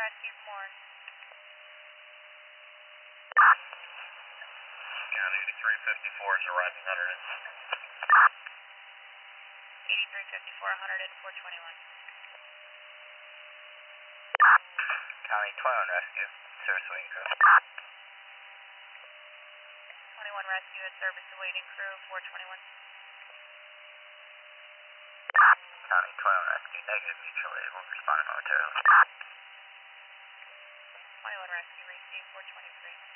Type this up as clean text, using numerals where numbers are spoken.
Rescue, Moore. County 8354 is arriving under it. 8354, 100 and 421. County 21 Rescue, service waiting crew. 21 Rescue at service awaiting crew, 421. County 21 Rescue, negative, mutually able, responding momentarily. 21 Rescue, receive 423.